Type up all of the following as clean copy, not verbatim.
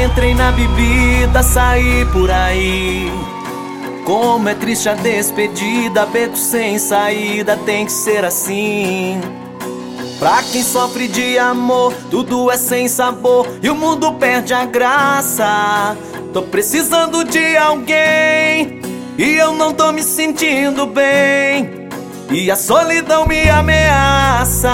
Entrei na bebida, saí por aí. Como é triste a despedida, beco sem saída, tem que ser assim. Pra quem sofre de amor, tudo é sem sabor e o mundo perde a graça. Tô precisando de alguém e eu não tô me sentindo bem, e a solidão me ameaça.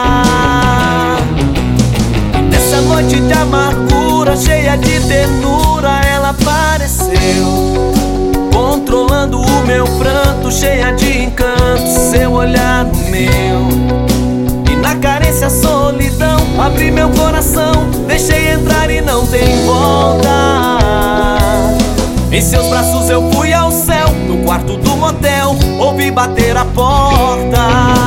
Nessa noite de amargura, cheia de ternura, ela apareceu, controlando o meu pranto, cheia de encanto, seu olhar no meu. E na carência, a solidão, abri meu coração, deixei entrar e não tem volta. Em seus braços eu fui ao céu, no quarto do motel, ouvi bater a porta.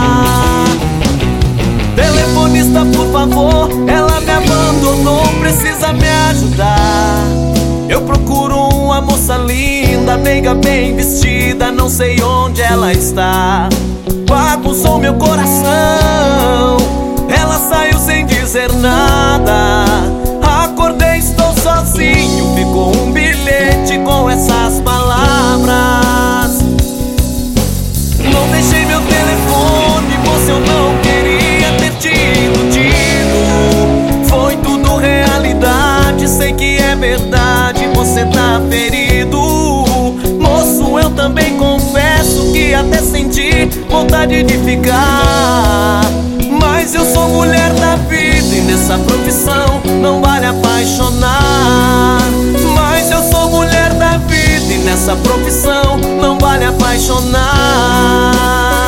Telefonista, por favor, ela me abandonou, precisa me ajudar. Eu procuro uma moça linda, meiga, bem vestida, não sei onde ela está. Bagunçou meu coração, ela saiu sem dizer nada. Acordei, estou sozinho, ficou um bilhete com essas palavras. Não deixei meu telefone, moça, eu não queria ter te iludido. Foi tudo realidade, sei que é verdade, você tá ferido. Moço, eu também confesso que até senti vontade de ficar, mas eu sou mulher da vida e nessa profissão não vale apaixonar. Mas eu sou mulher da vida e nessa profissão não vale apaixonar.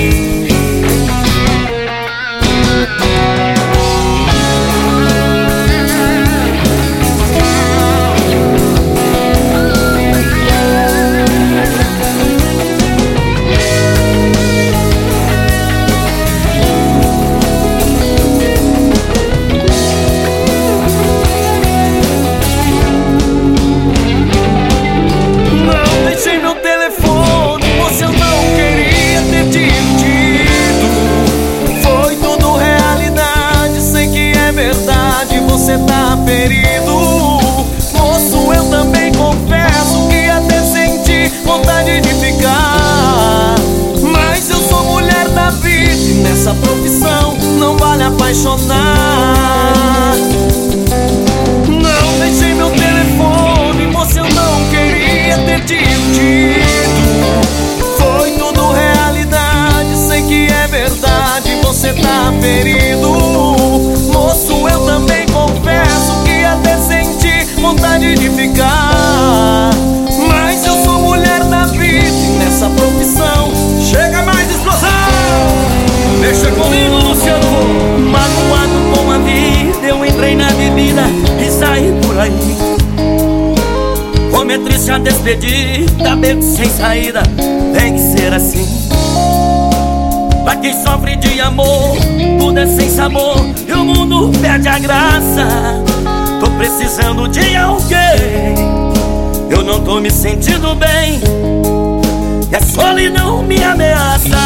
Você tá ferido. Moço, eu também confesso que até senti vontade de ficar, mas eu sou mulher da vida e nessa profissão não vale apaixonar. Não deixei meu telefone, moça, eu não queria ter te iludido. Foi tudo realidade, sei que é verdade, você tá ferido. Moço, eu também confesso que até senti vontade de ficar, mas eu sou mulher da vida e nessa profissão chega mais explosão. Deixa comigo, Luciano. Magoado com a vida, eu entrei na bebida e saí por aí. Como é triste a despedida, beco sem saída, tem que ser assim. Pra quem sofre de amor, tudo é sem sabor e o mundo perde a graça. Tô precisando de alguém, eu não tô me sentindo bem, e a solidão me ameaça.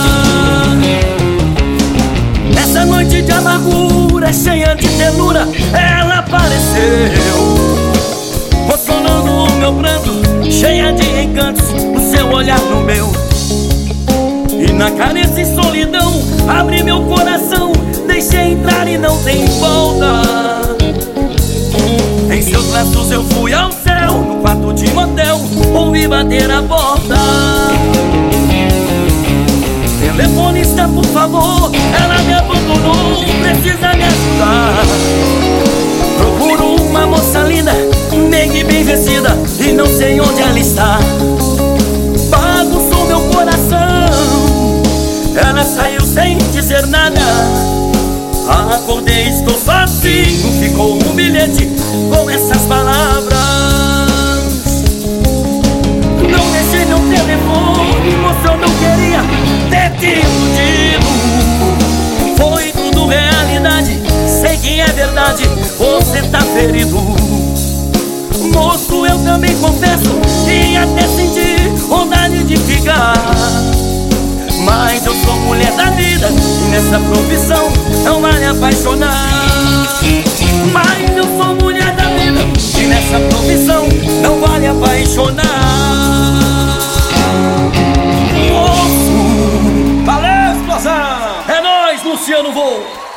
Nessa noite de amargura, cheia de ternura, ela apareceu, consolando o meu pranto, cheia de encantos, o seu olhar no meu. E na carência e solidão, abri meu coração, deixei entrar e não tem volta. Em seus braços eu fui ao céu, no quarto de motel, ouvi bater a porta. Telefonista, por favor, ela me abandonou, precisa me ajudar. Procuro uma moça linda, meiga e bem vestida, e não sei onde ela está. Bagunçou meu coração, ela saiu sem dizer nada. Acordei, estou sozinho, ficou um bilhete com essas palavras. Não deixei meu telefone, moço, eu não queria ter te iludido. Foi tudo realidade, sei que é verdade, você tá ferido. Moço, eu também confesso que até senti vontade de ficar, mas eu sou mulher da vida e nessa profissão não vale apaixonar. Mas eu sou mulher da vida e nessa apaixonar. Valeu, explosão! É nóis, Luciano Voo!